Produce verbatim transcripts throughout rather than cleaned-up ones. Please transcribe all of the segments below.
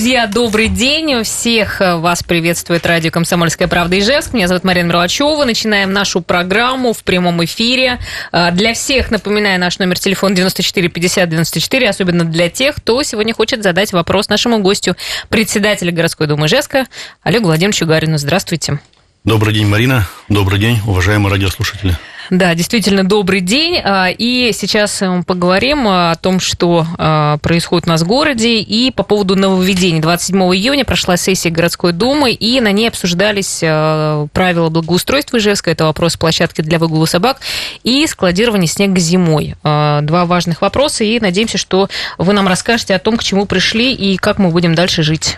Друзья, добрый день. Всех вас приветствует радио «Комсомольская правда» Ижевск. Меня зовут Марина Мерлачева. Начинаем нашу программу в прямом эфире. Для всех, напоминаю, наш номер телефона девяносто четыре пятьдесят девяносто четыре, особенно для тех, кто сегодня хочет задать вопрос нашему гостю, председателю городской думы Ижевска Олегу Владимировичу Гарину. Здравствуйте. Добрый день, Марина. Добрый день, уважаемые радиослушатели. Да, действительно, добрый день. И сейчас мы поговорим о том, что происходит у нас в городе, и по поводу нововведений. двадцать седьмого июня прошла сессия городской думы, и на ней обсуждались правила благоустройства Ижевска. Это вопрос площадки для выгула собак и складирования снега зимой. Два важных вопроса, и надеемся, что вы нам расскажете о том, к чему пришли и как мы будем дальше жить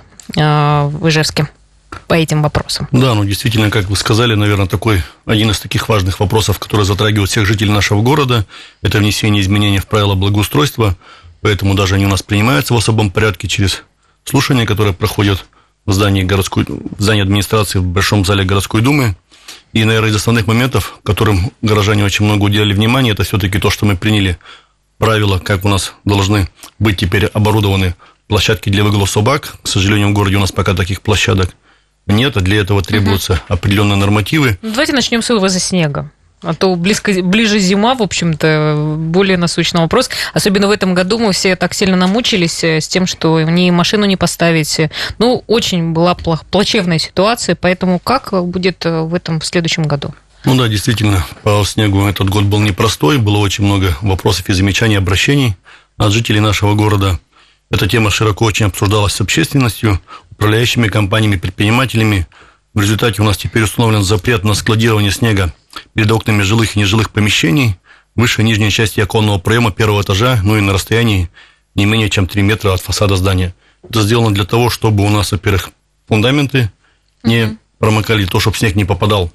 в Ижевске по этим вопросам. Да, ну действительно, как вы сказали, наверное, такой один из таких важных вопросов, который затрагивает всех жителей нашего города, это внесение изменений в правила благоустройства, поэтому даже они у нас принимаются в особом порядке через слушания, которые проходят в здании городской, в здании администрации, в Большом зале городской думы. И, наверное, из основных моментов, которым горожане очень много уделяли внимания, это все-таки то, что мы приняли правила, как у нас должны быть теперь оборудованы площадки для выгула собак. К сожалению, в городе у нас пока таких площадок нет, а для этого требуются угу. определенные нормативы. Давайте начнем с вывоза снега. А то близко, ближе зима, в общем-то, более насущный вопрос. Особенно в этом году мы все так сильно намучились с тем, что ни машину не поставить. Ну, очень была плачевная ситуация, поэтому как будет в этом в следующем году? Ну да, действительно, по снегу этот год был непростой, было очень много вопросов и замечаний, обращений от жителей нашего города. Эта тема широко очень обсуждалась с общественностью, управляющими компаниями, предпринимателями. В результате у нас теперь установлен запрет на складирование снега перед окнами жилых и нежилых помещений, выше нижней части оконного проема первого этажа, ну и на расстоянии не менее чем три метра от фасада здания. Это сделано для того, чтобы у нас, во-первых, фундаменты не mm-hmm. промокали, то, чтобы снег не попадал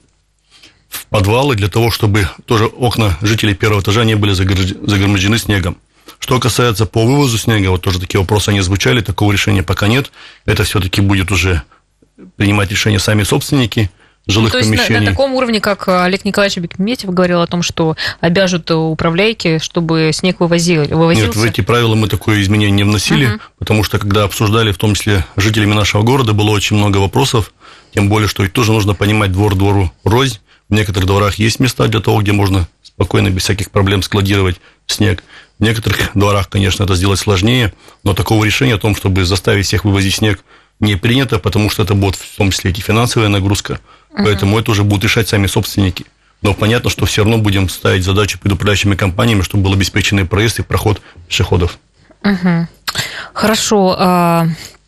в подвалы, для того, чтобы тоже окна жителей первого этажа не были загромождены снегом. Что касается по вывозу снега, вот тоже такие вопросы они звучали, такого решения пока нет. Это все-таки будет уже принимать решение сами собственники жилых То есть помещений. На, на таком уровне, как Олег Николаевич Бекметьев говорил о том, что обяжут управляйки, чтобы снег вывозили, вывозился? Нет, в эти правила мы такое изменение не вносили, uh-huh. потому что когда обсуждали, в том числе жителями нашего города, было очень много вопросов, тем более, что ведь тоже нужно понимать двор двору рознь. В некоторых дворах есть места для того, где можно спокойно, без всяких проблем складировать снег. В некоторых дворах, конечно, это сделать сложнее, но такого решения о том, чтобы заставить всех вывозить снег, не принято, потому что это будет в том числе и финансовая нагрузка, uh-huh. поэтому это уже будут решать сами собственники. Но понятно, что все равно будем ставить задачу перед управляющими компаниями, чтобы был обеспеченный проезд и проход пешеходов. Uh-huh. Хорошо.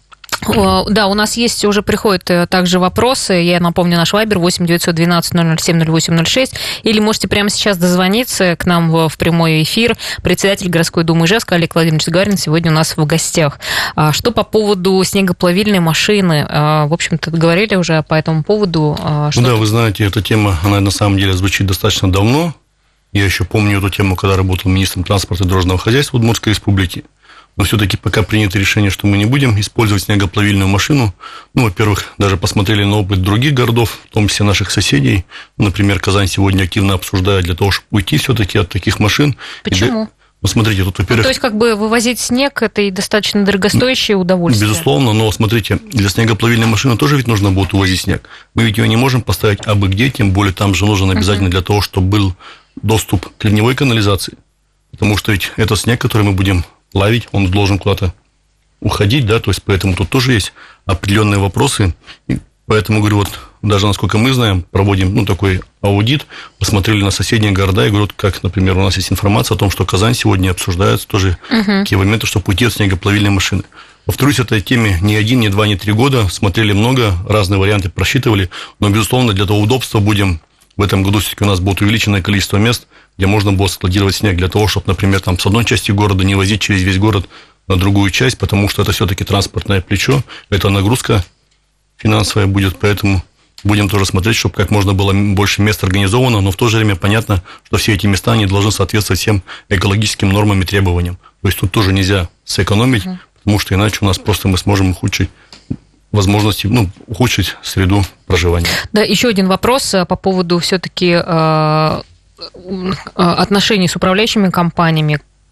Да, у нас есть, уже приходят также вопросы. Я напомню, наш вайбер восемь девятьсот двенадцать ноль ноль семь ноль восемь ноль шесть. Или можете прямо сейчас дозвониться к нам в прямой эфир. Председатель городской думы Ижевска Олег Владимирович Гарин сегодня у нас в гостях. Что по поводу снегоплавильной машины? В общем-то, говорили уже по этому поводу. Что да, вы знаете, эта тема, она на самом деле звучит достаточно давно. Я еще помню эту тему, когда работал министром транспорта и дорожного хозяйства Удмуртской республики. Но все-таки пока принято решение, что мы не будем использовать снегоплавильную машину. Ну, во-первых, даже посмотрели на опыт других городов, в том числе наших соседей. Например, Казань сегодня активно обсуждает для того, чтобы уйти все-таки от таких машин. Почему? И, ну, смотрите, тут, во-первых... То есть, как бы вывозить снег – это и достаточно дорогостоящее удовольствие. Безусловно, но, смотрите, для снегоплавильной машины тоже ведь нужно будет увозить снег. Мы ведь ее не можем поставить абы где, тем более там же нужен обязательно uh-huh. для того, чтобы был доступ к ливневой канализации. Потому что ведь это снег, который мы будем ловить, он должен куда-то уходить, да, то есть поэтому тут тоже есть определенные вопросы, и поэтому, говорю, вот даже насколько мы знаем, проводим, ну, такой аудит, посмотрели на соседние города, и говорю, как, например, у нас есть информация о том, что Казань сегодня обсуждается тоже uh-huh. такие моменты, чтобы уйти от снегоплавильной машины. Повторюсь, этой теме ни один, ни два, ни три года, смотрели много, разные варианты просчитывали, но, безусловно, для того удобства будем в этом году все-таки у нас будет увеличенное количество мест, где можно будет складировать снег, для того, чтобы, например, там с одной части города не возить через весь город на другую часть, потому что это все-таки транспортное плечо, это нагрузка финансовая будет, поэтому будем тоже смотреть, чтобы как можно было больше мест организовано, но в то же время понятно, что все эти места, они должны соответствовать всем экологическим нормам и требованиям. То есть тут тоже нельзя сэкономить, uh-huh. потому что иначе у нас просто мы сможем ухудшить возможности, ну, ухудшить среду проживания. Да, еще один вопрос по поводу все-таки отношений с управляющими компаниями.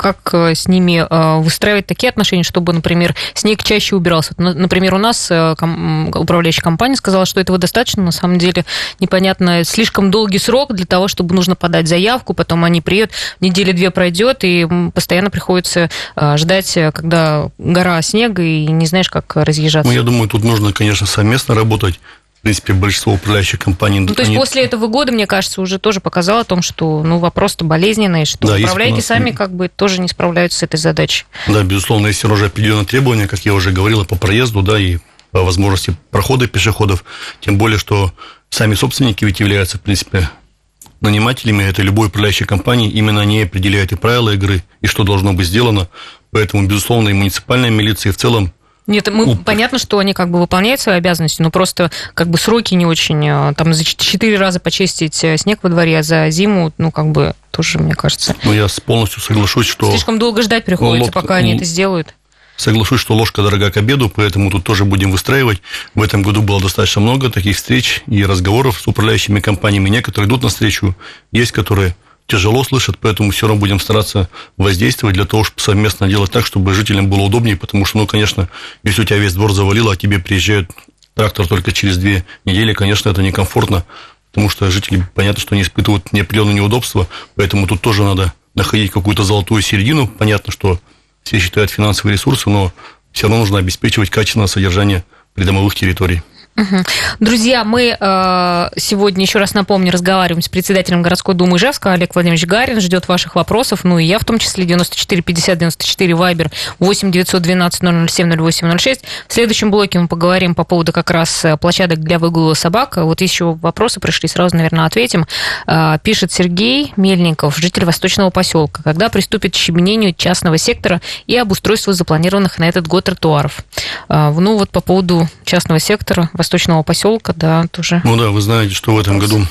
как с ними выстраивать такие отношения, чтобы, например, снег чаще убирался? Например, у нас управляющая компания сказала, что этого достаточно, на самом деле непонятно, слишком долгий срок для того, чтобы нужно подать заявку, потом они приедут, недели-две пройдет, и постоянно приходится ждать, когда гора снега, и не знаешь, как разъезжаться. Ну, я думаю, тут нужно, конечно, совместно работать. В принципе, большинство управляющих компаний... Ну, то есть, они... после этого года, мне кажется, уже тоже показало о том, что, ну, вопрос-то болезненный, что да, управляйки нас... сами как бы тоже не справляются с этой задачей. Да, безусловно, есть уже определенные требования, как я уже говорил, по проезду, да, и по возможности прохода пешеходов, тем более, что сами собственники ведь являются, в принципе, нанимателями этой любой управляющей компании, именно они определяют и правила игры, и что должно быть сделано, поэтому, безусловно, и муниципальная милиция, и в целом. Нет, мы, ну, понятно, что они как бы выполняют свои обязанности, но просто как бы сроки не очень, там за четыре раза почистить снег во дворе, а за зиму, ну как бы тоже, мне кажется. Ну, я полностью соглашусь, что... Слишком долго ждать приходится, лодка, пока они это сделают. Соглашусь, что ложка дорога к обеду, поэтому тут тоже будем выстраивать. В этом году было достаточно много таких встреч и разговоров с управляющими компаниями. Некоторые идут навстречу, есть которые... тяжело слышат, поэтому все равно будем стараться воздействовать для того, чтобы совместно делать так, чтобы жителям было удобнее, потому что, ну, конечно, если у тебя весь двор завалило, а тебе приезжает трактор только через две недели, конечно, это некомфортно, потому что жители, понятно, что они испытывают неопределенные неудобства, поэтому тут тоже надо находить какую-то золотую середину. Понятно, что все считают финансовые ресурсы, но все равно нужно обеспечивать качественное содержание придомовых территорий. Угу. Друзья, мы э, сегодня, еще раз напомню, разговариваем с председателем городской думы Ижевска. Олег Владимирович Гарин ждет ваших вопросов, ну и я в том числе. Девяносто четыре пятьдесят девяносто четыре вайбер восемь девятьсот двенадцать ноль ноль семь ноль восемь ноль шесть. В следующем блоке мы поговорим по поводу как раз площадок для выгула собак. Вот еще вопросы пришли, сразу, наверное, ответим. Э, пишет Сергей Мельников, житель Восточного поселка. Когда приступит к щебенению частного сектора и обустройству запланированных на этот год тротуаров? Э, ну вот по поводу частного сектора Восточного поселка, да, тоже. Ну да, вы знаете, что в этом году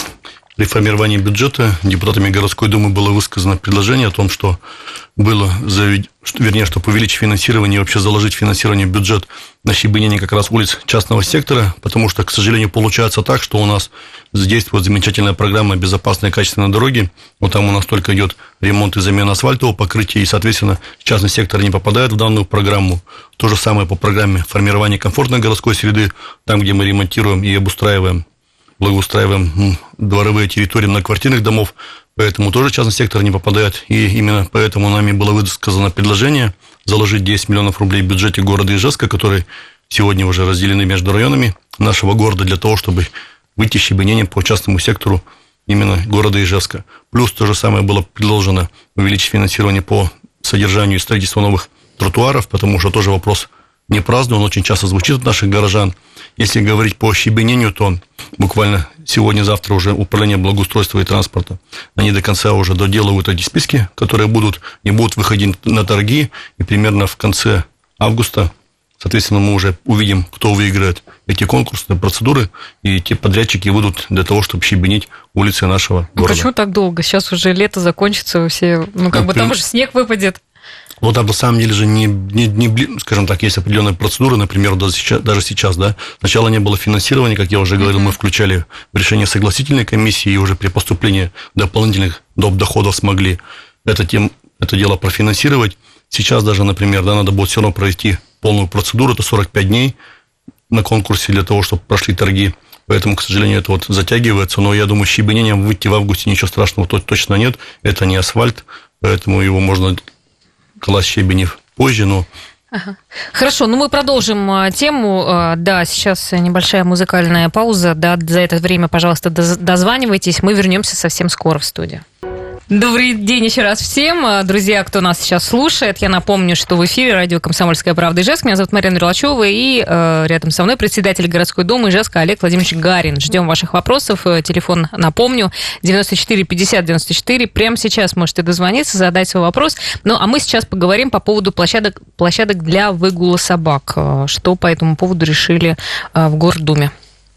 при формировании бюджета депутатами городской думы было высказано предложение о том, что было, завед... вернее, чтобы увеличить финансирование и вообще заложить финансирование в бюджет на щебенение как раз улиц частного сектора, потому что, к сожалению, получается так, что у нас действует замечательная программа «Безопасные и качественные дороги». Вот там у нас только идет ремонт и замена асфальтового покрытия, и, соответственно, частный сектор не попадает в данную программу. То же самое по программе формирования комфортной городской среды, там, где мы ремонтируем и обустраиваем, благоустраиваем дворовые территории многоквартирных домов, поэтому тоже частный сектор не попадает, и именно поэтому нами было высказано предложение заложить десять миллионов рублей в бюджете города Ижевска, которые сегодня уже разделены между районами нашего города, для того, чтобы выйти с щебенением по частному сектору именно города Ижевска. Плюс то же самое было предложено увеличить финансирование по содержанию и строительству новых тротуаров, потому что тоже вопрос не праздный, он очень часто звучит от наших горожан. Если говорить по щебенению, то буквально сегодня-завтра уже управление благоустройства и транспорта, они до конца уже доделывают эти списки, которые будут и будут выходить на торги, и примерно в конце августа, соответственно, мы уже увидим, кто выиграет эти конкурсные процедуры, и те подрядчики выйдут для того, чтобы щебенить улицы нашего города. Ну, почему так долго? Сейчас уже лето закончится, все, ну, как ну, бы там уже снег выпадет. Ну, там на самом деле же не, не, не, скажем так, есть определенные процедуры, например, даже сейчас, даже сейчас, да, сначала не было финансирования, как я уже говорил, mm-hmm. мы включали в решение согласительной комиссии, и уже при поступлении дополнительных доп. Доходов смогли это, тем, это дело профинансировать. Сейчас даже, например, да, надо будет все равно провести полную процедуру, это сорок пять дней на конкурсе для того, чтобы прошли торги. Поэтому, к сожалению, это вот затягивается, но я думаю, щебенением выйти в августе ничего страшного точно нет, это не асфальт, поэтому его можно... класть щебени позже, но... Ага. Хорошо, ну мы продолжим тему. Да, сейчас небольшая музыкальная пауза. Да, за это время, пожалуйста, дозванивайтесь. Мы вернемся совсем скоро в студию. Добрый день еще раз всем. Друзья, кто нас сейчас слушает, я напомню, что в эфире радио «Комсомольская правда» Ижевск. Меня зовут Марина Мерлачева, и э, рядом со мной председатель городской думы Ижевска Олег Владимирович Гарин. Ждем ваших вопросов. Телефон, напомню, девяносто четыре пятьдесят девяносто четыре. Прямо сейчас можете дозвониться, задать свой вопрос. Ну, а мы сейчас поговорим по поводу площадок, площадок для выгула собак. Что по этому поводу решили э, в Гордуме?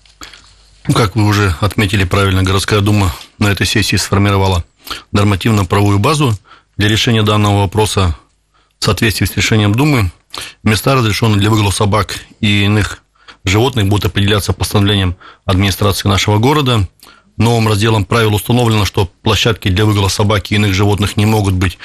Ну, как вы уже отметили правильно, городская дума на этой сессии сформировала нормативно-правовую базу для решения данного вопроса. В соответствии с решением Думы места, разрешенные для выгула собак и иных животных, будут определяться постановлением администрации нашего города. Новым разделом правил установлено, что площадки для выгула собак и иных животных не могут быть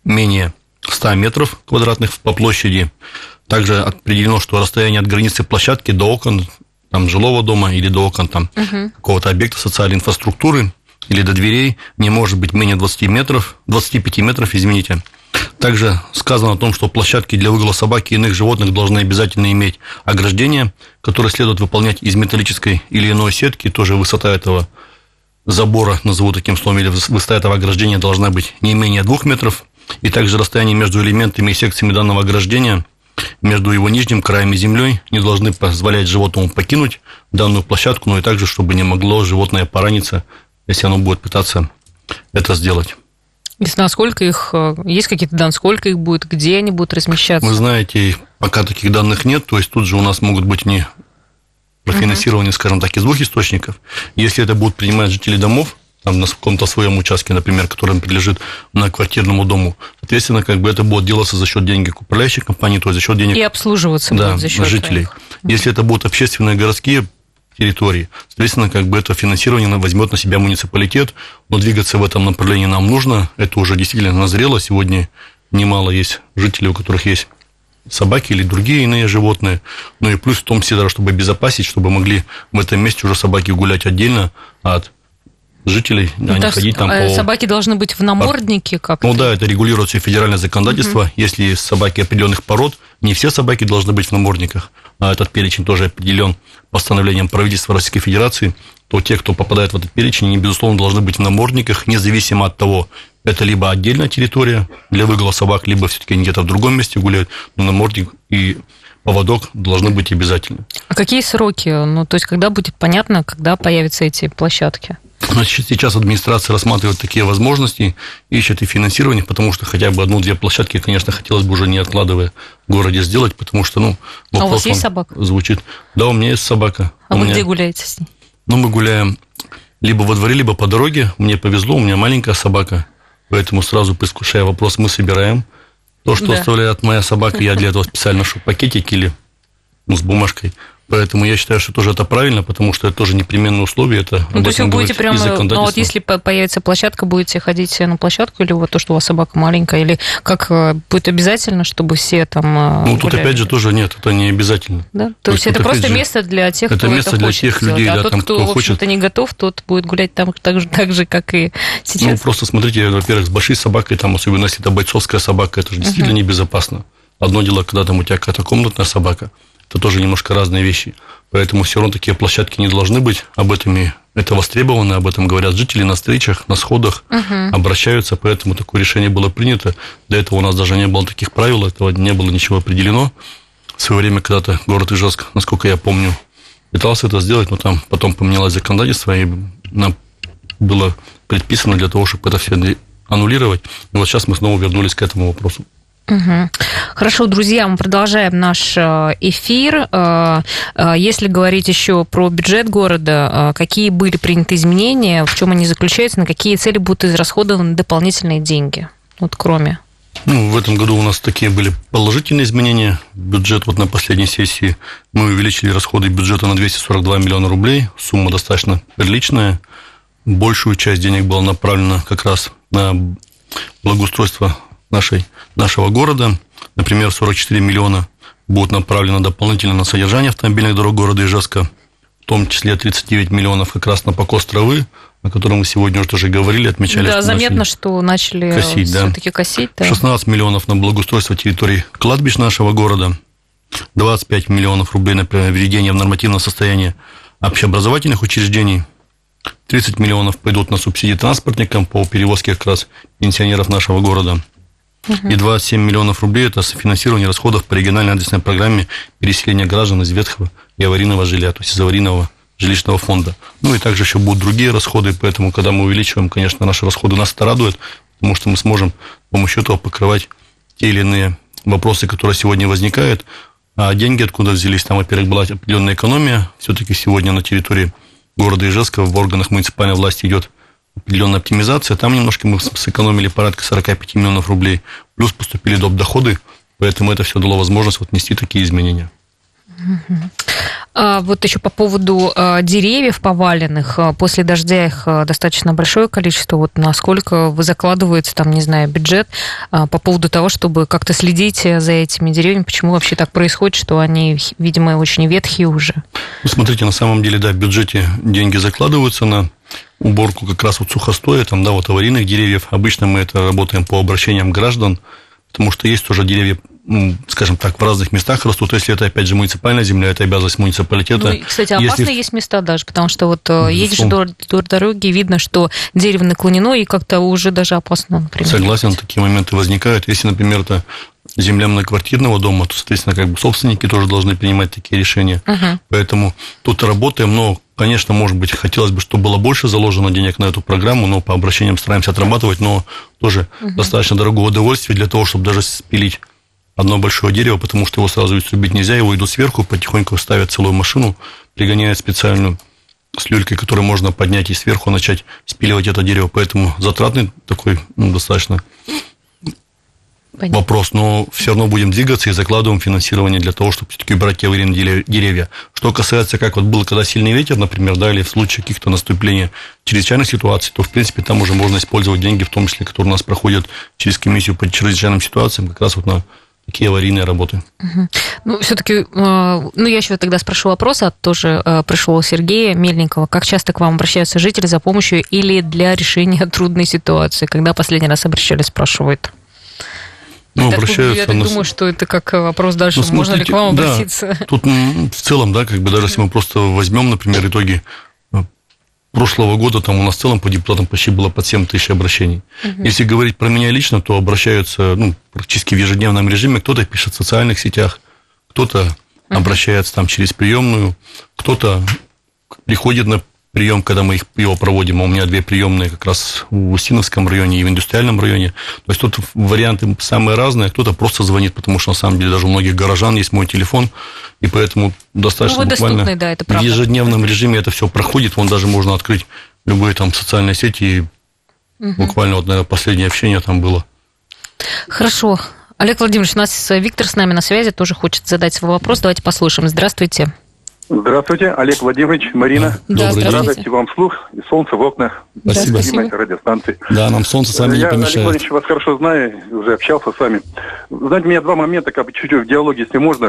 менее ста метров квадратных по площади. Также определено, что расстояние от границы площадки до окон там, жилого дома или до окон там, угу. какого-то объекта социальной инфраструктуры или до дверей не может быть менее двадцати метров, двадцати пяти метров, извините. Также сказано о том, что площадки для выгула собак и иных животных должны обязательно иметь ограждение, которое следует выполнять из металлической или иной сетки. Тоже высота этого забора, назову таким словом, или высота этого ограждения должна быть не менее двух метров. И также расстояние между элементами и секциями данного ограждения, между его нижним краем и землей, не должны позволять животному покинуть данную площадку, но и также, чтобы не могло животное пораниться, если оно будет пытаться это сделать. Если насколько их, есть какие-то данные, сколько их будет, где они будут размещаться? Вы знаете, пока таких данных нет, то есть тут же у нас могут быть не профинансирование, uh-huh. скажем так, из двух источников. Если это будут принимать жители домов, там, на каком-то своем участке, например, который принадлежит многоквартирному дому, соответственно, как бы это будет делаться за счет денег управляющей компании, то есть за счет денег... И обслуживаться да, будет за счет жителей. Твоих. Если это будут общественные городские территории, соответственно, как бы это финансирование возьмет на себя муниципалитет, но двигаться в этом направлении нам нужно, это уже действительно назрело, сегодня немало есть жителей, у которых есть собаки или другие иные животные, ну и плюс в том числе, чтобы обезопасить, чтобы могли в этом месте уже собаки гулять отдельно от жителей, а не ходить там по... Собаки должны быть в наморднике как-то? Ну да, это регулируется федеральное законодательство. Угу. Если собаки определенных пород, не все собаки должны быть в намордниках, а этот перечень тоже определен постановлением правительства Российской Федерации, то те, кто попадает в этот перечень, они, безусловно, должны быть в намордниках, независимо от того, это либо отдельная территория для выгула собак, либо все-таки они где-то в другом месте гуляют, но намордник и поводок должны быть обязательны. А какие сроки? Ну, то есть, когда будет понятно, когда появятся эти площадки? Значит, сейчас администрация рассматривает такие возможности, ищет и финансирование, потому что хотя бы одну-две площадки, конечно, хотелось бы уже не откладывая в городе сделать, потому что, ну, вопрос... А у вас есть собака? Звучит. Да, у меня есть собака. А у вы меня... где гуляете с ней? Ну, мы гуляем либо во дворе, либо по дороге. Мне повезло, у меня маленькая собака, поэтому сразу предвкушая вопрос, мы собираем. То, что да. оставляет моя собака, я для этого специально ношу пакетик или ну, с бумажкой. Поэтому я считаю, что тоже это правильно, потому что это тоже непременное условие. Это ну, то есть вы будете прямо, ну вот если появится площадка, будете ходить на площадку, или вот то, что у вас собака маленькая, или как будет обязательно, чтобы все там Ну, гуляли? Тут опять же тоже нет, это не обязательно. Да? То, то есть это просто же, место для тех, кто это, место это для хочет тех сделать, людей, а да, тот, там, кто, кто в общем-то, хочет... не готов, тот будет гулять там так же, так же, как и сейчас. Ну, просто смотрите, во-первых, с большой собакой, там, особенно если это бойцовская собака, это же действительно uh-huh. небезопасно. Одно дело, когда там у тебя какая-то комнатная собака, это тоже немножко разные вещи. Поэтому все равно такие площадки не должны быть. Об этом и это востребовано, об этом говорят жители на встречах, на сходах, uh-huh. обращаются, поэтому такое решение было принято. До этого у нас даже не было таких правил, этого не было ничего определено. В свое время когда-то город Ижевск, насколько я помню, пытался это сделать, но там потом поменялось законодательство, и нам было предписано для того, чтобы это все аннулировать. И вот сейчас мы снова вернулись к этому вопросу. Угу. Хорошо, друзья, мы продолжаем наш эфир. Если говорить еще про бюджет города, какие были приняты изменения, в чем они заключаются, на какие цели будут израсходованы дополнительные деньги, вот кроме? Ну, в этом году у нас такие были положительные изменения. Бюджет вот на последней сессии мы увеличили расходы бюджета на двести сорок два миллиона рублей. Сумма достаточно приличная. Большую часть денег была направлена как раз на благоустройство нашей, нашего города. Например, сорок четыре миллиона будут направлены дополнительно на содержание автомобильных дорог города Ижевска, в том числе тридцать девять миллионов как раз на покос травы, о котором мы сегодня уже тоже говорили, отмечали. Да, что заметно, начали что начали косить, все-таки да. косить. Да. шестнадцать миллионов на благоустройство территории кладбищ нашего города, двадцать пять миллионов рублей на приведение в нормативное состояние общеобразовательных учреждений, тридцать миллионов пойдут на субсидии транспортникам по перевозке как раз пенсионеров нашего города. И двадцать семь миллионов рублей – это софинансирование расходов по региональной адресной программе переселения граждан из ветхого и аварийного жилья, то есть из аварийного жилищного фонда. Ну и также еще будут другие расходы, поэтому, когда мы увеличиваем, конечно, наши расходы, нас это радует, потому что мы сможем с помощью этого покрывать те или иные вопросы, которые сегодня возникают. А деньги откуда взялись? Там, во-первых, была определенная экономия. Все-таки сегодня на территории города Ижевска в органах муниципальной власти идет определенная оптимизация. Там немножко мы сэкономили порядка сорок пять миллионов рублей. Плюс поступили доп. Доходы, поэтому это все дало возможность вот внести такие изменения. А вот еще по поводу а, деревьев поваленных. А, после дождя их а, достаточно большое количество. Вот насколько вы закладываете, там, не знаю, бюджет а, по поводу того, чтобы как-то следить за этими деревьями? Почему вообще так происходит, что они, видимо, очень ветхие уже? Ну, смотрите, на самом деле, да, в бюджете деньги закладываются на уборку как раз вот сухостоя, там, да, вот аварийных деревьев. Обычно мы это работаем по обращениям граждан, потому что есть тоже деревья, ну, скажем так, в разных местах растут. Если это, опять же, муниципальная земля, это обязанность муниципалитета. Ну, и, кстати, опасные Если... есть места даже, потому что вот Безусловно. едешь вдоль дороги, видно, что дерево наклонено, и как-то уже даже опасно, например. Согласен, такие моменты возникают. Если, например, это земля многоквартирного дома, то, соответственно, как бы собственники тоже должны принимать такие решения. Uh-huh. Поэтому тут работаем, но, конечно, может быть, хотелось бы, чтобы было больше заложено денег на эту программу, но по обращениям стараемся отрабатывать, но тоже uh-huh. достаточно дорогое удовольствие для того, чтобы даже спилить одно большое дерево, потому что его сразу ведь срубить нельзя, его идут сверху, потихоньку ставят целую машину, пригоняют специальную с люлькой, которую можно поднять и сверху начать спиливать это дерево, поэтому затратный такой, ну, достаточно Понятно. Вопрос, но все равно будем двигаться и закладываем финансирование для того, чтобы все-таки убрать те аварийные деревья. Что касается, как вот был, когда сильный ветер, например, да, или в случае каких-то наступления чрезвычайных ситуаций, то, в принципе, там уже можно использовать деньги, в том числе, которые у нас проходят через комиссию по чрезвычайным ситуациям, как раз вот на такие аварийные работы. Угу. Ну, все-таки, ну, я еще тогда спрошу вопрос, а тоже пришел Сергея Мельникова. Как часто к вам обращаются жители за помощью или для решения трудной ситуации? Когда последний раз обращались, спрашивает? Ну, я обращаются так, я так на... думаю, что это как вопрос дальше, ну, смотрите, можно ли к вам обратиться? Да, тут в целом, да, как бы даже если мы просто возьмем, например, итоги прошлого года, там у нас в целом по депутатам почти было под семь тысяч обращений. Угу. Если говорить про меня лично, то обращаются, ну, практически в ежедневном режиме, кто-то пишет в социальных сетях, кто-то угу. обращается там через приемную, кто-то приходит на прием, когда мы их, его проводим, а у меня две приемные как раз в Устиновском районе и в индустриальном районе. То есть тут варианты самые разные, кто-то просто звонит, потому что на самом деле даже у многих горожан есть мой телефон, и поэтому достаточно ну, буквально доступны, да, это в ежедневном режиме это все проходит, вон даже можно открыть любые там социальные сети, и угу. буквально вот, наверное, последнее общение там было. Хорошо. Олег Владимирович, у нас Виктор с нами на связи, тоже хочет задать свой вопрос, давайте послушаем. Здравствуйте. Здравствуйте, Олег Владимирович, Марина. Да, Добрый радости вам вслух и солнце в окнах. Спасибо. Да, спасибо. Радиостанции. Да, нам солнце с вами Я, не помешает. Олег Владимирович, вас хорошо знаю, уже общался с вами. Знаете, у меня два момента, как бы чуть-чуть в диалоге, если можно.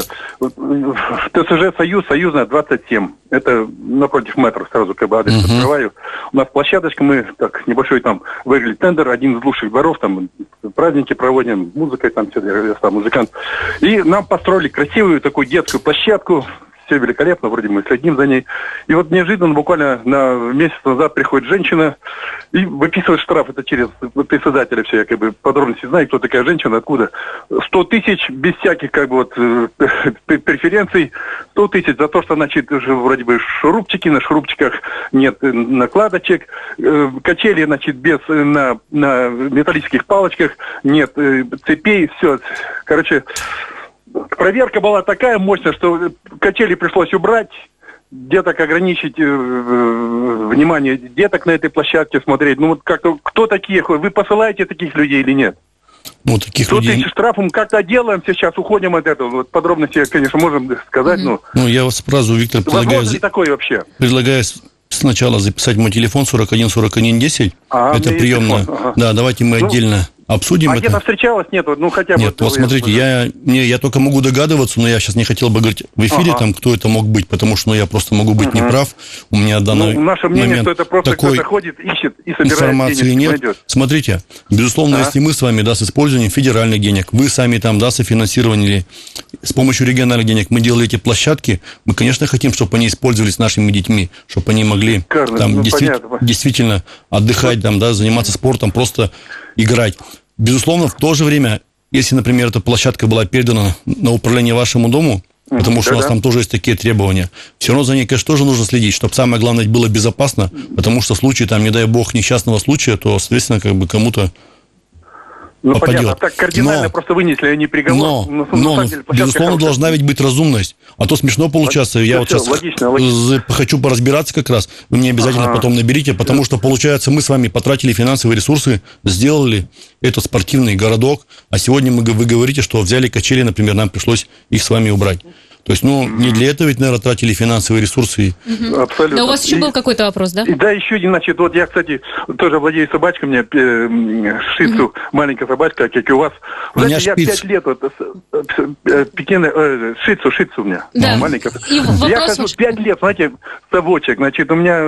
В ТСЖ «Союз», «Союзная», двадцать семь. Это напротив метро, сразу как бы адрес uh-huh. открываю. У нас площадочка, мы так небольшой там выиграли тендер, один из лучших дворов, там праздники проводим, музыкой там, я там музыкант. И нам построили красивую такую детскую площадку. Все великолепно, вроде мы следим за ней. И вот неожиданно, буквально на месяц назад приходит женщина и выписывает штраф. Это через председателя все, я как бы подробности знаю, кто такая женщина, откуда. сто тысяч без всяких как бы вот преференций. сто тысяч за то, что, значит, уже вроде бы шурупчики, на шурупчиках нет накладочек. Качели, значит, без на, на металлических палочках, нет цепей, все. Короче... Проверка была такая мощная, что качели пришлось убрать, деток ограничить, э, э, внимание деток на этой площадке смотреть. Ну вот как-то, кто такие? Вы посылаете таких людей или нет? Ну, таких сто людей... тысяч штрафом как-то делаем сейчас, уходим от этого. Вот подробности, конечно, можем сказать, mm-hmm. но... Ну, я вас сразу, Виктор, предлагаю... Возможно ли такое вообще? Предлагаю сначала записать мой телефон сорок один сорок один десять. А, это приемная. Ага. Да, давайте мы ну, отдельно обсудим а это. А где-то встречалась? Нет, ну хотя бы... Нет, вот смотрите, я, не, я только могу догадываться, но я сейчас не хотел бы говорить в эфире, ага. там, кто это мог быть, потому что ну, я просто могу быть ага. неправ. У меня данный ну, наше мнение, момент что это просто такой кто-то ходит, ищет и собирает информации денег, нет. найдет. Смотрите, безусловно, ага. если мы с вами, да, с использованием федеральных денег, вы сами там, да, софинансировали, с помощью региональных денег мы делали эти площадки, мы, конечно, хотим, чтобы они использовались нашими детьми, чтобы они могли Карно, там ну, действи- действительно отдыхать, там, да, заниматься спортом, просто играть. Безусловно, в то же время, если, например, эта площадка была передана на управление вашему дому, потому что да, у нас да. там тоже есть такие требования, все равно за ней, конечно, тоже нужно следить, чтобы самое главное было безопасно, потому что в случае, там, не дай бог, несчастного случая, то, соответственно, как бы кому-то Ну, попадет. понятно, а так кардинально но, просто вынесли, они приговор. Но, но, но деле, безусловно, должна ведь быть разумность. А то смешно получается. Я все, вот сейчас логично, логично. хочу поразбираться как раз. Вы мне обязательно ага. потом наберите, потому что, получается, мы с вами потратили финансовые ресурсы, сделали этот спортивный городок, а сегодня мы, вы говорите, что взяли качели, например, нам пришлось их с вами убрать. То есть, ну, не для этого ведь, наверное, тратили финансовые ресурсы. Угу. Абсолютно. Да, у вас еще и, был какой-то вопрос, да? И, да, еще один, значит, вот я, кстати, тоже владею собачкой, у меня э, шицу, угу. маленькая собачка, как и у вас. У меня знаете, шпиц. Я пять лет, вот, э, пекины, э, шицу, шицу у меня, да. маленькая. И я хожу пять лет, знаете, собачек, значит, у меня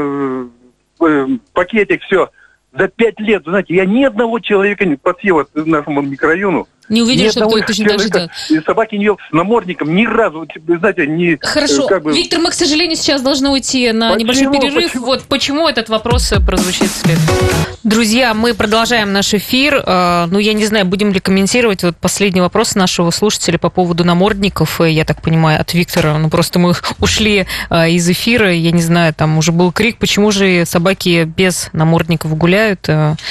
э, пакетик, все. За пять лет, знаете, я ни одного человека не подсел в нашему микрорайону. Не увидели, что кто точно так же делает. И собаки не с намордником ни разу, знаете, не... Хорошо. Как бы... Виктор, мы, к сожалению, сейчас должны уйти на почему? небольшой перерыв. Почему? Вот почему этот вопрос прозвучит вслед. Друзья, мы продолжаем наш эфир. Ну, я не знаю, будем ли комментировать вот последний вопрос нашего слушателя по поводу намордников, я так понимаю, от Виктора. Ну, просто мы ушли из эфира, я не знаю, там уже был крик, почему же собаки без намордников гуляют.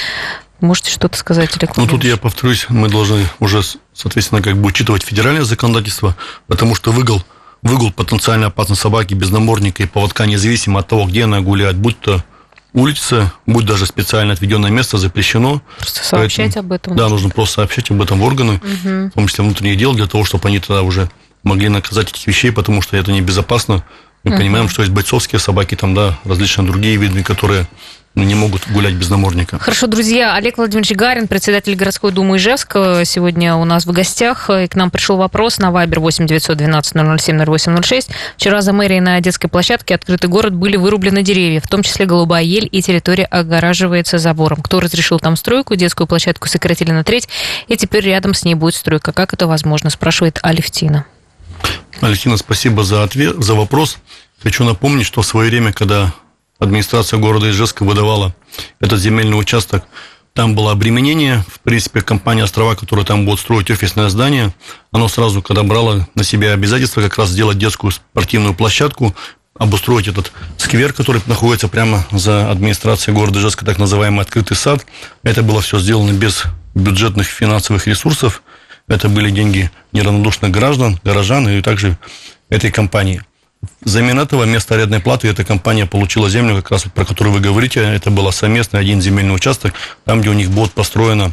Можете что-то сказать, Олег? Ну, тут я повторюсь, мы должны уже, соответственно, как бы учитывать федеральное законодательство, потому что выгул, выгул потенциально опасной собаки без намордника и поводка, независимо от того, где она гуляет, будь то улица, будь даже специально отведенное место, запрещено. Просто сообщать Поэтому, об этом. Да, нужно просто сообщать об этом в органы, угу. в том числе внутренних дел, для того, чтобы они тогда уже могли наказать этих вещей, потому что это небезопасно. Мы угу. понимаем, что есть бойцовские собаки, там, да, различные другие виды, которые... не могут гулять без намордника. Хорошо, друзья. Олег Владимирович Гарин, председатель городской думы Ижевска, сегодня у нас в гостях. И к нам пришел вопрос на Вайбер восемь девятьсот двенадцать ноль ноль семь ноль восемь ноль шесть. Вчера за мэрией на детской площадке «Открытый город» были вырублены деревья, в том числе голубая ель, и территория огораживается забором. Кто разрешил там стройку? Детскую площадку сократили на треть, и теперь рядом с ней будет стройка. Как это возможно? Спрашивает Алевтина. Алевтина, спасибо за ответ, за вопрос. Хочу напомнить, что в свое время, когда администрация города Ижевска выдавала этот земельный участок, там было обременение. В принципе, компания «Острова», которая там будет строить офисное здание, она сразу, когда брала на себя обязательство как раз сделать детскую спортивную площадку, обустроить этот сквер, который находится прямо за администрацией города Ижевска, так называемый открытый сад. Это было все сделано без бюджетных финансовых ресурсов. Это были деньги неравнодушных граждан, горожан и также этой компании. Взамен этого вместо арендной платы эта компания получила землю, как раз про которую вы говорите. Это было совместно один земельный участок, там, где у них будет построено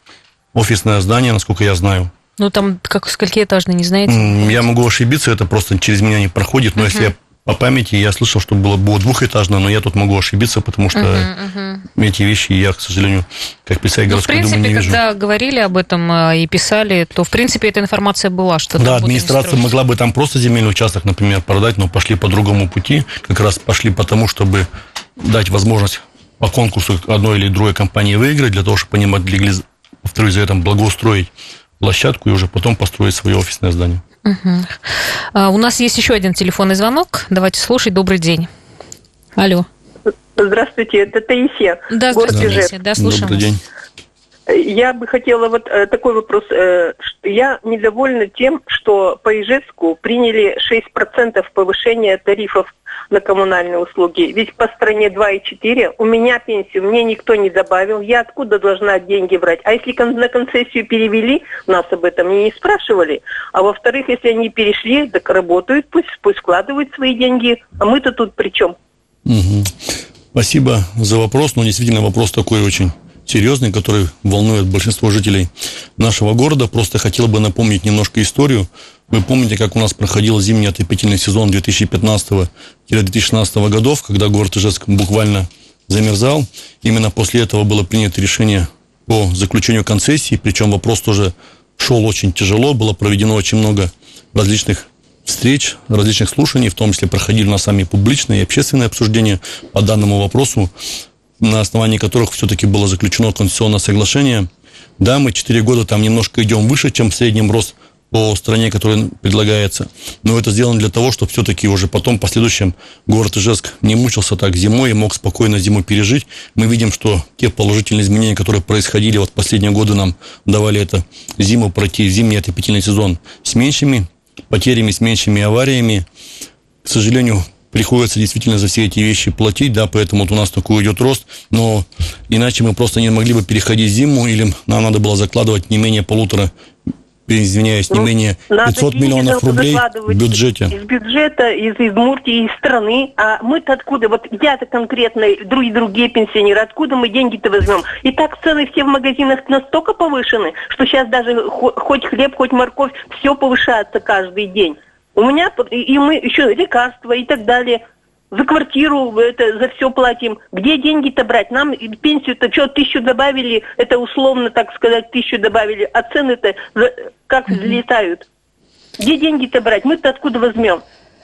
офисное здание, насколько я знаю. Ну, там как сколькоэтажный, не знаете? Я могу ошибиться, это просто через меня не проходит, но uh-huh. если я по памяти, я слышал, что было, было двухэтажное, но я тут могу ошибиться, потому что uh-huh, uh-huh. эти вещи я, к сожалению, как представитель городской думы, не вижу. В принципе, когда говорили об этом и писали, то, в принципе, эта информация была, что... Да, администрация могла бы там просто земельный участок, например, продать, но пошли по другому пути, как раз пошли потому, чтобы дать возможность по конкурсу одной или другой компании выиграть, для того, чтобы они могли, повторюсь, за это благоустроить площадку и уже потом построить свое офисное здание. Угу. А, у нас есть еще один телефонный звонок. Давайте слушать. Добрый день. Алло. Здравствуйте, это Таисия. Да, здравствуйте, Таисия. Да, слушаем. Добрый день. Я бы хотела вот э, такой вопрос. Э, я недовольна тем, что по Ижевску приняли шесть процентов повышения тарифов на коммунальные услуги. Ведь по стране два и четыре. У меня пенсию мне никто не добавил. Я откуда должна деньги брать? А если кон- на концессию перевели, нас об этом не спрашивали. А во-вторых, если они перешли, так работают, пусть, пусть вкладывают свои деньги. А мы-то тут при чем? Угу. Спасибо за вопрос. Но действительно вопрос такой очень серьезный, который волнует большинство жителей нашего города. Просто хотел бы напомнить немножко историю. Вы помните, как у нас проходил зимний отопительный сезон две тысячи пятнадцатого - две тысячи шестнадцатого годов, когда город Ижевск буквально замерзал. Именно после этого было принято решение по заключению концессии, причем вопрос тоже шел очень тяжело, было проведено очень много различных встреч, различных слушаний, в том числе проходили на сами публичные и общественные обсуждения по данному вопросу, на основании которых все-таки было заключено конституционное соглашение. Да, мы четыре года там немножко идем выше, чем в среднем рост по стране, который предлагается, но это сделано для того, чтобы все-таки уже потом, в последующем, город Ижевск не мучился так зимой и мог спокойно зиму пережить. Мы видим, что те положительные изменения, которые происходили вот последние годы, нам давали это зиму пройти, зимний отопительный сезон с меньшими потерями, с меньшими авариями. К сожалению, приходится действительно за все эти вещи платить, да, поэтому вот у нас такой идет рост, но иначе мы просто не могли бы переходить зиму, или нам надо было закладывать не менее полутора, извиняюсь, не ну, менее пятьсот миллионов рублей в бюджете. Из бюджета, из Удмуртии, из страны. А мы-то откуда? Вот я-то конкретно, другие, другие пенсионеры, откуда мы деньги-то возьмем? И так цены все в магазинах настолько повышены, что сейчас даже хоть хлеб, хоть морковь, все повышается каждый день. У меня, и мы еще лекарства и так далее. За квартиру это, за все платим. Где деньги-то брать? Нам пенсию-то что, тысячу добавили, это условно, так сказать, тысячу добавили, а цены-то как взлетают. Где деньги-то брать? Мы-то откуда возьмем?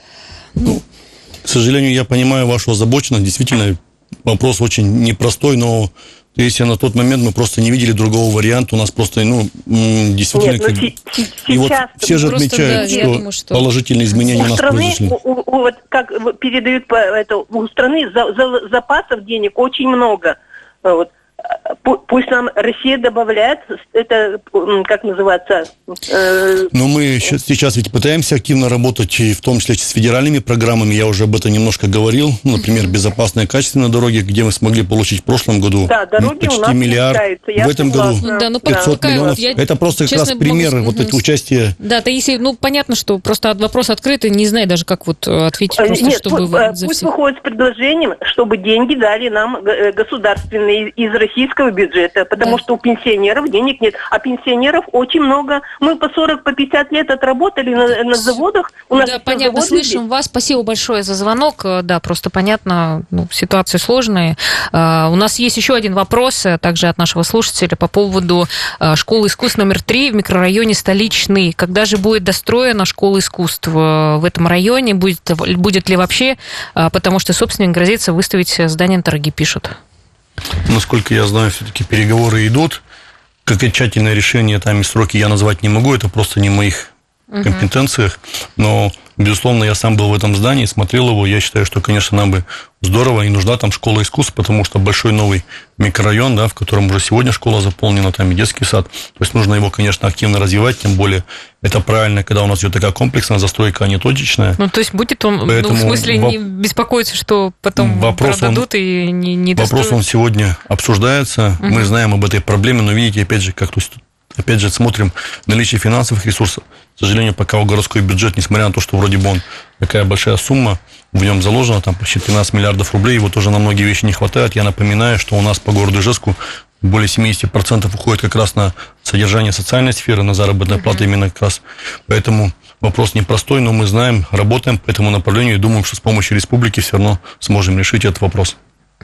Ну, к сожалению, я понимаю вашу озабоченность. Действительно, вопрос очень непростой, но если на тот момент мы просто не видели другого варианта, у нас просто, ну, действительно... Нет, ну, с- и вот все же просто, отмечают, да, что, думаю, что положительные изменения у, у нас страны, произошли. у, у, вот как передают по, это, у страны за, за, запасов денег очень много. Вот. Пусть нам Россия добавляет, это, как называется... Э... Но мы сейчас ведь пытаемся активно работать, и в том числе с федеральными программами, я уже об этом немножко говорил, ну, например, безопасные качественные дороги, где мы смогли получить в прошлом году да, дороги почти у нас миллиард, в этом году да, ну, пятьсот пока, миллионов. я, это просто как раз примеры могу... вот эти участия. Да, то если, ну, понятно, что просто вопрос открытый, не знаю даже, как вот ответить, просто Нет, чтобы... пусть, пусть всех... выходит с предложением, чтобы деньги дали нам государственные из российского бюджета, потому да. что у пенсионеров денег нет, а пенсионеров очень много. Мы по сорок, по пятьдесят лет отработали на, на заводах. У нас да, понятно, слышим здесь. Вас. Спасибо большое за звонок. Да, просто понятно, ну, ситуация сложная. Uh, у нас есть еще один вопрос, также от нашего слушателя, по поводу uh, школы искусств номер три в микрорайоне Столичный. Когда же будет достроена школа искусств в этом районе? Будет, будет ли вообще? Uh, потому что собственник грозится выставить здание на торги, пишут. Насколько я знаю, все-таки переговоры идут. Окончательное решение там и сроки я назвать не могу, это просто не в моих uh-huh. компетенциях. Но, безусловно, я сам был в этом здании, смотрел его. Я считаю, что, конечно, нам бы здорово и нужна там школа искусств, потому что большой новый микрорайон, да, в котором уже сегодня школа заполнена, там и детский сад. То есть нужно его, конечно, активно развивать, тем более это правильно, когда у нас идет такая комплексная застройка, а не точечная. Ну, то есть будет он, Поэтому ну, в смысле, воп... не беспокоиться, что потом вопрос продадут он... и не, не достроят? Вопрос он сегодня обсуждается, угу. мы знаем об этой проблеме, но видите, опять же, как то опять же, смотрим наличие финансовых ресурсов. К сожалению, пока у городской бюджет, несмотря на то, что вроде бы он такая большая сумма, в нем заложено там почти тринадцать миллиардов рублей, его тоже на многие вещи не хватает. Я напоминаю, что у нас по городу Ижевску более семьдесят процентов уходит как раз на содержание социальной сферы, на заработную uh-huh. плату именно как раз. Поэтому вопрос непростой, но мы знаем, работаем по этому направлению и думаем, что с помощью республики все равно сможем решить этот вопрос.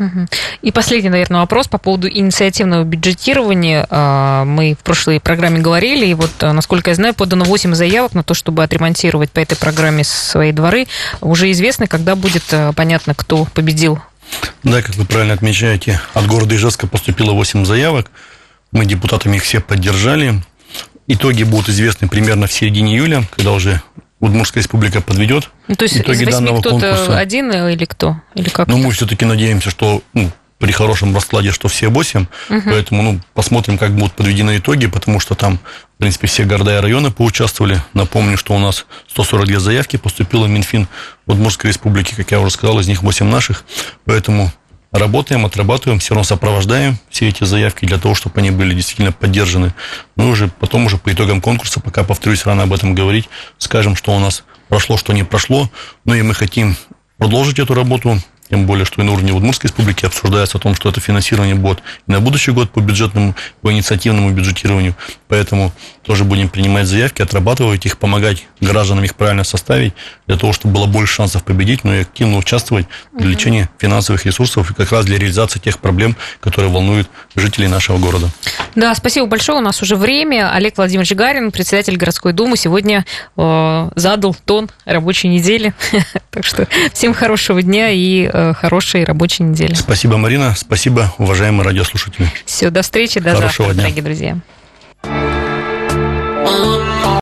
И последний, наверное, вопрос по поводу инициативного бюджетирования. Мы в прошлой программе говорили, и вот, насколько я знаю, подано восемь заявок на то, чтобы отремонтировать по этой программе свои дворы. Уже известно, когда будет понятно, кто победил. Да, как вы правильно отмечаете, от города Ижевска поступило восемь заявок. Мы депутатами их все поддержали. Итоги будут известны примерно в середине июля, когда уже Удмуртская республика подведет ну, то есть итоги из данного кто-то конкурса. Один или кто? Или как? Но мы все-таки надеемся, что ну, при хорошем раскладе, что все восемь. Угу. Поэтому ну, посмотрим, как будут подведены итоги, потому что там, в принципе, все города и районы поучаствовали. Напомню, что у нас сто сорок две заявки поступило в Минфин Удмуртской республики, как я уже сказал, из них восемь наших. Поэтому работаем, отрабатываем, все равно сопровождаем все эти заявки для того, чтобы они были действительно поддержаны. Мы уже потом уже по итогам конкурса, пока, повторюсь, рано об этом говорить, скажем, что у нас прошло, что не прошло. Ну и мы хотим продолжить эту работу, тем более, что и на уровне Удмуртской республики обсуждается о том, что это финансирование будет и на будущий год по бюджетному, по инициативному бюджетированию. Поэтому тоже будем принимать заявки, отрабатывать их, помогать гражданам их правильно составить, для того, чтобы было больше шансов победить, но и активно участвовать в привлечении финансовых ресурсов и как раз для реализации тех проблем, которые волнуют жителей нашего города. Да, спасибо большое. У нас уже время. Олег Владимирович Гарин, председатель городской думы, сегодня э, задал тон рабочей недели. Так что всем хорошего дня и э, хорошей рабочей недели. Спасибо, Марина. Спасибо, уважаемые радиослушатели. Все, до встречи, до Хорошего завтра, дня. дорогие друзья.